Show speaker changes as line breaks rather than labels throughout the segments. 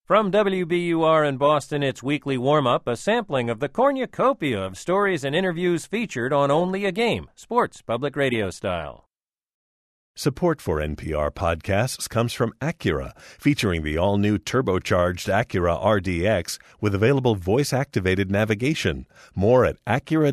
From WBUR in Boston, it's Weekly Warm-Up, a sampling of the cornucopia of stories and interviews featured on Only a Game, sports public radio style.
Support for NPR podcasts comes from Acura, featuring the all-new turbocharged Acura RDX with available voice-activated navigation. More at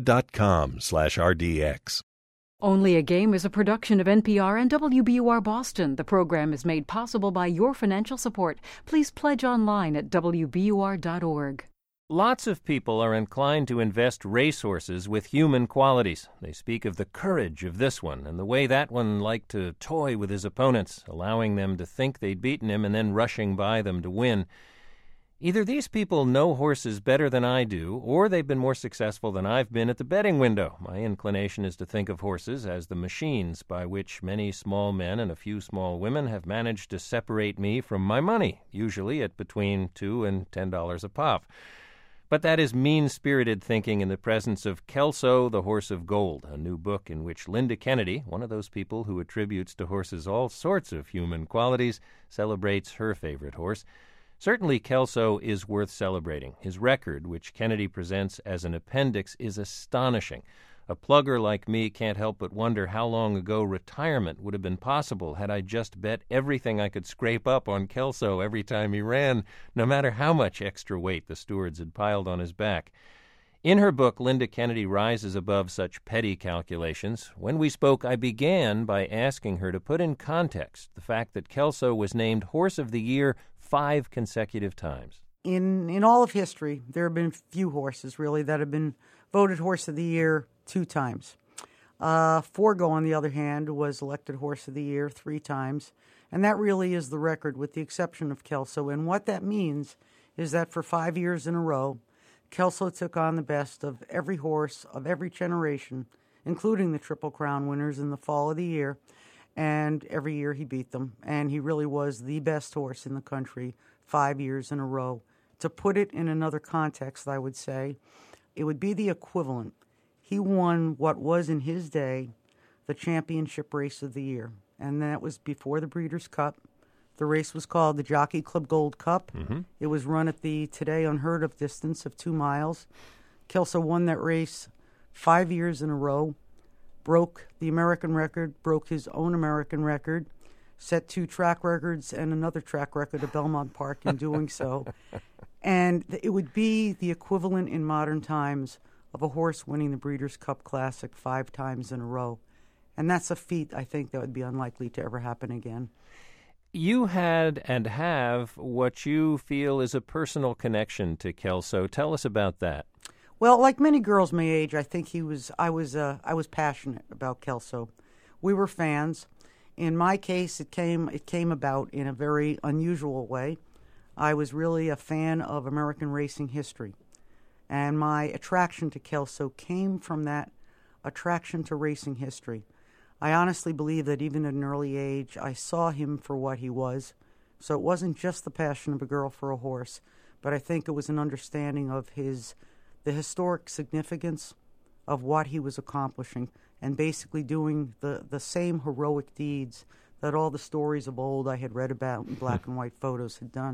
Acura.com/RDX.
Only a Game is a production of NPR and WBUR Boston. The program is made possible by your financial support. Please pledge online at WBUR.org.
Lots of people are inclined to invest racehorses with human qualities. They speak of the courage of this one and the way that one liked to toy with his opponents, allowing them to think they'd beaten him and then rushing by them to win. Either these people know horses better than I do, or they've been more successful than I've been at the betting window. My inclination is to think of horses as the machines by which many small men and a few small women have managed to separate me from my money, usually at between $2 and $10 a pop. But that is mean-spirited thinking in the presence of Kelso, the Horse of Gold, a new book in which Linda Kennedy, one of those people who attributes to horses all sorts of human qualities, celebrates her favorite horse. Certainly, Kelso is worth celebrating. His record, which Kennedy presents as an appendix, is astonishing. A plugger like me can't help but wonder how long ago retirement would have been possible had I just bet everything I could scrape up on Kelso every time he ran, no matter how much extra weight the stewards had piled on his back. In her book, Linda Kennedy rises above such petty calculations. When we spoke, I began by asking her to put in context the fact that Kelso was named Horse of the Year 5 consecutive times.
In all of history, there have been few horses, really, that have been voted Horse of the Year 2 times. Forgo, on the other hand, was elected Horse of the Year 3 times, and that really is the record, with the exception of Kelso. And what that means is that for 5 years in a row, Kelso took on the best of every horse of every generation, including the Triple Crown winners in the fall of the year, and every year he beat them. And he really was the best horse in the country 5 years in a row. To put it in another context, I would say, it would be the equivalent. He won what was in his day the championship race of the year, and that was before the Breeders' Cup. The race was called the Jockey Club Gold Cup. It was run at the today unheard of distance of 2 miles. Kelso won that race 5 years in a row, broke the American record, broke his own American record, set 2 track records and another track record at Belmont Park in doing so. And it would be the equivalent in modern times of a horse winning the Breeders' Cup Classic 5 times in a row. And that's a feat, I think, that would be unlikely to ever happen again.
You had and have what you feel is a personal connection to Kelso. Tell us about that.
Well, like many girls my age, I think I was passionate about Kelso. We were fans. In my case, it came about in a very unusual way. I was really a fan of American racing history, and my attraction to Kelso came from that attraction to racing history. I honestly believe that even at an early age, I saw him for what he was. So it wasn't just the passion of a girl for a horse, but I think it was an understanding of the historic significance of what he was accomplishing and basically doing the same heroic deeds that all the stories of old I had read about in black and white photos had done.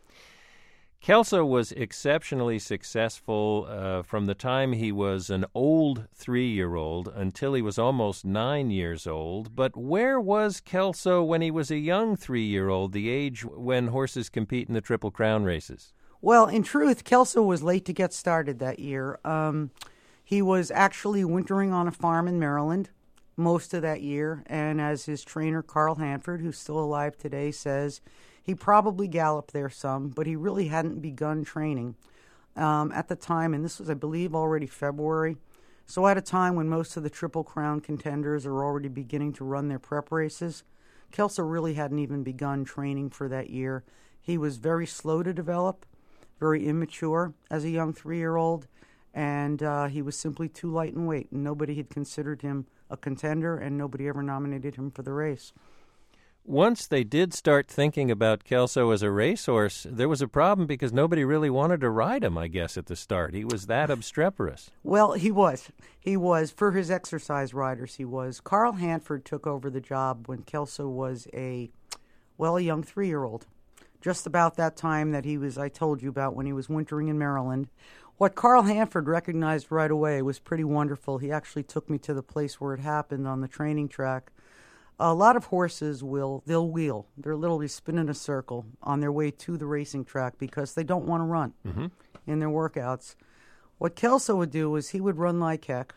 Kelso was exceptionally successful from the time he was an old 3-year-old until he was almost 9 years old. But where was Kelso when he was a young 3-year-old, the age when horses compete in the Triple Crown races?
Well, in truth, Kelso was late to get started that year. He was actually wintering on a farm in Maryland most of that year, and as his trainer, Carl Hanford, who's still alive today, says, he probably galloped there some, but he really hadn't begun training at the time, and this was, I believe, already February. So at a time when most of the Triple Crown contenders are already beginning to run their prep races, Kelso really hadn't even begun training for that year. He was very slow to develop, very immature as a young 3-year-old, and he was simply too light in weight, and nobody had considered him a contender, and nobody ever nominated him for the race.
Once they did start thinking about Kelso as a racehorse, there was a problem because nobody really wanted to ride him, I guess, at the start. He was that obstreperous.
Well, he was. He was. For his exercise riders, he was. Carl Hanford took over the job when Kelso was a young 3-year-old. just about that time that I told you about when he was wintering in Maryland. What Carl Hanford recognized right away was pretty wonderful. He actually took me to the place where it happened on the training track. A lot of horses they'll wheel. They're literally spinning a circle on their way to the racing track because they don't want to run in their workouts. What Kelso would do is he would run like heck,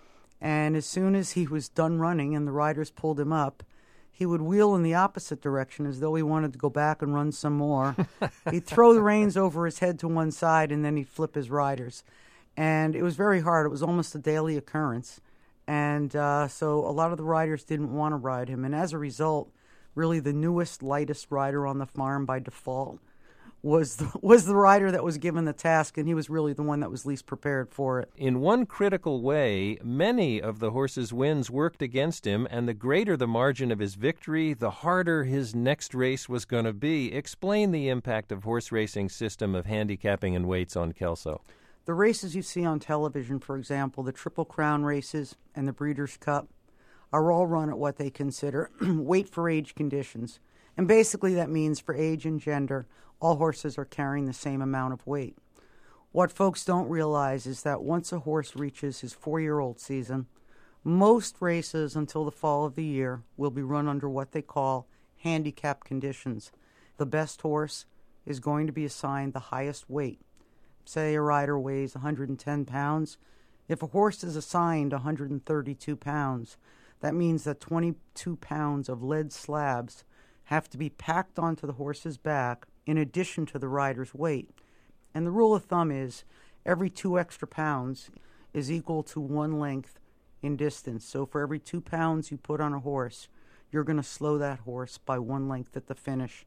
and as soon as he was done running and the riders pulled him up, he would wheel in the opposite direction as though he wanted to go back and run some more. He'd throw the reins over his head to one side, and then he'd flip his riders. And it was very hard. It was almost a daily occurrence. And so a lot of the riders didn't want to ride him. And as a result, really the newest, lightest rider on the farm by default was the rider that was given the task, and he was really the one that was least prepared for it.
In one critical way, many of the horse's wins worked against him, and the greater the margin of his victory, the harder his next race was going to be. Explain the impact of horse racing's system of handicapping and weights on Kelso.
The races you see on television, for example, the Triple Crown races and the Breeders' Cup, are all run at what they consider weight for age conditions. And basically that means for age and gender, all horses are carrying the same amount of weight. What folks don't realize is that once a horse reaches his 4-year-old season, most races until the fall of the year will be run under what they call handicap conditions. The best horse is going to be assigned the highest weight. Say a rider weighs 110 pounds. If a horse is assigned 132 pounds, that means that 22 pounds of lead slabs have to be packed onto the horse's back in addition to the rider's weight. And the rule of thumb is every 2 extra pounds is equal to 1 length in distance. So for every 2 pounds you put on a horse, you're going to slow that horse by 1 length at the finish.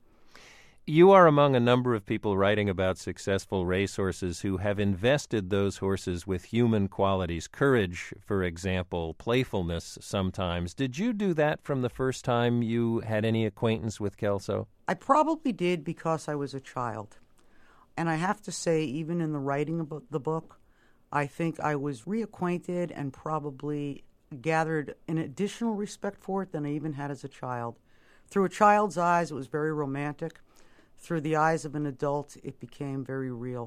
You are among a number of people writing about successful racehorses who have invested those horses with human qualities, courage, for example, playfulness sometimes. Did you do that from the first time you had any acquaintance with Kelso?
I probably did because I was a child. And I have to say, even in the writing of the book, I think I was reacquainted and probably gathered an additional respect for it than I even had as a child. Through a child's eyes, it was very romantic. Through the eyes of an adult, it became very real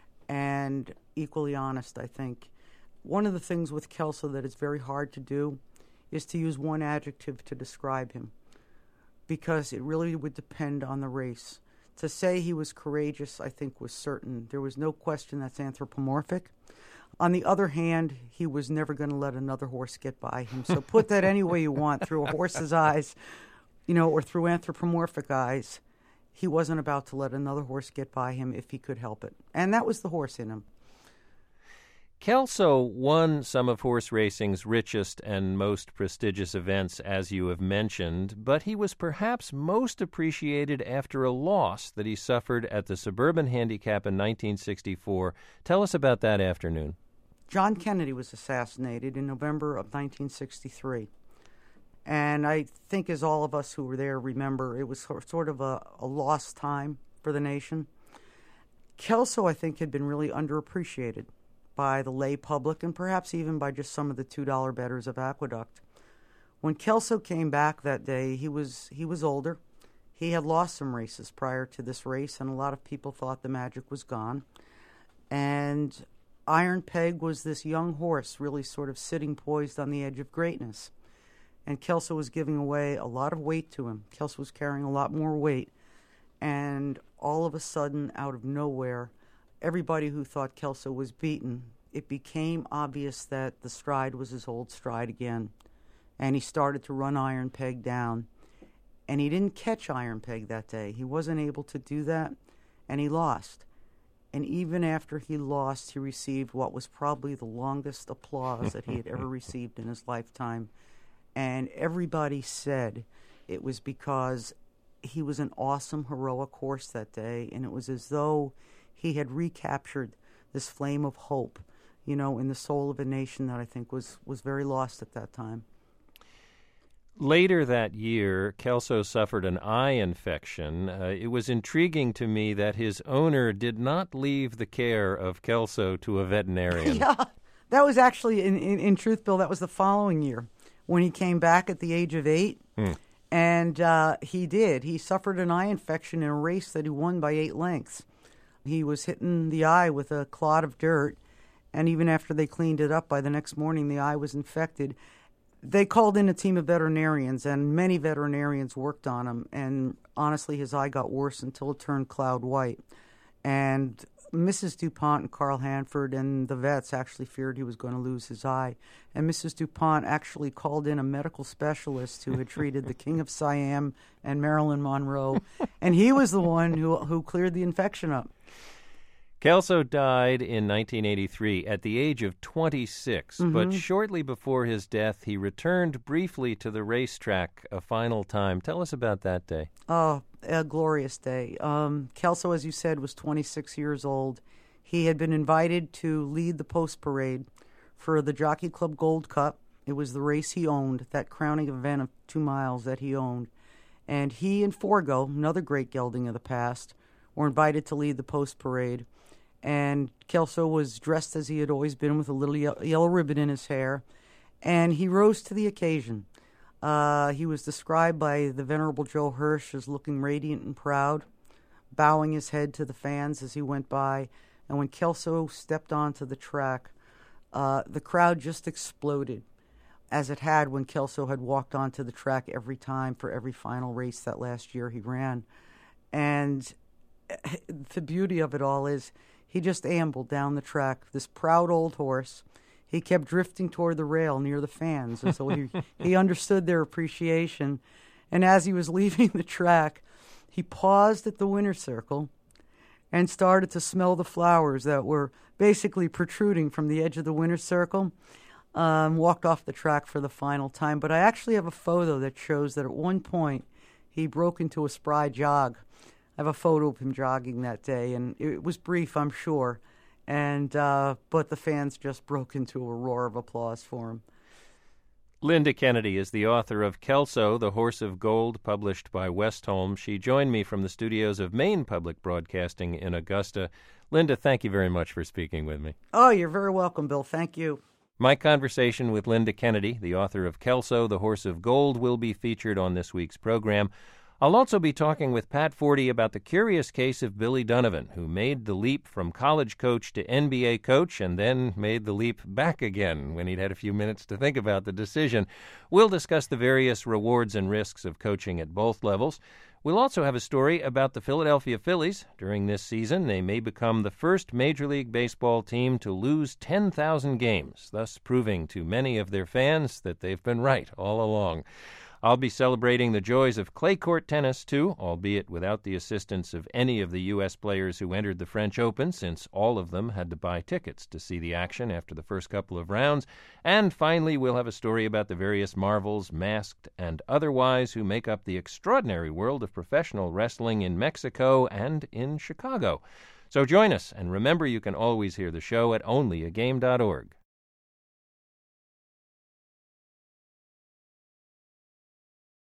and equally honest, I think. One of the things with Kelso that is very hard to do is to use one adjective to describe him, because it really would depend on the race. To say he was courageous, I think, was certain. There was no question that's anthropomorphic. On the other hand, he was never going to let another horse get by him. So put that any way you want, through a horse's eyes, or through anthropomorphic eyes. He wasn't about to let another horse get by him if he could help it. And that was the horse in him.
Kelso won some of horse racing's richest and most prestigious events, as you have mentioned, but he was perhaps most appreciated after a loss that he suffered at the Suburban Handicap in 1964. Tell us about that afternoon.
John Kennedy was assassinated in November of 1963. And I think, as all of us who were there remember, it was sort of a lost time for the nation. Kelso, I think, had been really underappreciated by the lay public and perhaps even by just some of the $2 bettors of Aqueduct. When Kelso came back that day, he was older. He had lost some races prior to this race, and a lot of people thought the magic was gone. And Iron Peg was this young horse really sort of sitting poised on the edge of greatness. And Kelso was giving away a lot of weight to him. Kelso was carrying a lot more weight. And all of a sudden, out of nowhere, everybody who thought Kelso was beaten, it became obvious that the stride was his old stride again. And he started to run Iron Peg down. And he didn't catch Iron Peg that day. He wasn't able to do that, and he lost. And even after he lost, he received what was probably the longest applause that he had ever received in his lifetime. And everybody said it was because he was an awesome, heroic horse that day, and it was as though he had recaptured this flame of hope, in the soul of a nation that I think was very lost at that time.
Later that year, Kelso suffered an eye infection. It was intriguing to me that his owner did not leave the care of Kelso to a veterinarian.
Yeah, that was actually, in truth, Bill, that was the following year, when he came back at the age of 8, And he did. He suffered an eye infection in a race that he won by 8 lengths. He was hit in the eye with a clod of dirt, and even after they cleaned it up, by the next morning the eye was infected. They called in a team of veterinarians, and many veterinarians worked on him, and honestly his eye got worse until it turned cloud white. And Mrs. DuPont and Carl Hanford and the vets actually feared he was going to lose his eye. And Mrs. DuPont actually called in a medical specialist who had treated the King of Siam and Marilyn Monroe, and he was the one who cleared the infection up.
Kelso died in 1983 at the age of 26, but shortly before his death, he returned briefly to the racetrack a final time. Tell us about that day.
Oh, a glorious day. Kelso, as you said, was 26 years old. He had been invited to lead the post parade for the Jockey Club Gold Cup. It was the race he owned, that crowning event of 2 miles that he owned. And he and Forgo, another great gelding of the past, were invited to lead the post parade. And Kelso was dressed as he had always been, with a little yellow ribbon in his hair, and he rose to the occasion. He was described by the Venerable Joe Hirsch as looking radiant and proud, bowing his head to the fans as he went by. And when Kelso stepped onto the track, the crowd just exploded, as it had when Kelso had walked onto the track every time for every final race that last year he ran. And the beauty of it all is he just ambled down the track, this proud old horse. He kept drifting toward the rail near the fans, and so he understood their appreciation. And as he was leaving the track, he paused at the winner's circle and started to smell the flowers that were basically protruding from the edge of the winner's circle, walked off the track for the final time. But I actually have a photo that shows that at one point he broke into a spry jog. I have a photo of him jogging that day, and it was brief, I'm sure, and but the fans just broke into a roar of applause for him.
Linda Kennedy is the author of Kelso, The Horse of Gold, published by Westholme. She joined me from the studios of Maine Public Broadcasting in Augusta. Linda, thank you very much for speaking with me.
Oh, you're very welcome, Bill. Thank you.
My conversation with Linda Kennedy, the author of Kelso, The Horse of Gold, will be featured on this week's program. I'll also be talking with Pat Forty about the curious case of Billy Donovan, who made the leap from college coach to NBA coach and then made the leap back again when he'd had a few minutes to think about the decision. We'll discuss the various rewards and risks of coaching at both levels. We'll also have a story about the Philadelphia Phillies. During this season, they may become the first Major League Baseball team to lose 10,000 games, thus proving to many of their fans that they've been right all along. I'll be celebrating the joys of clay court tennis, too, albeit without the assistance of any of the U.S. players who entered the French Open, since all of them had to buy tickets to see the action after the first couple of rounds. And finally, we'll have a story about the various marvels, masked and otherwise, who make up the extraordinary world of professional wrestling in Mexico and in Chicago. So join us, and remember you can always hear the show at onlyagame.org.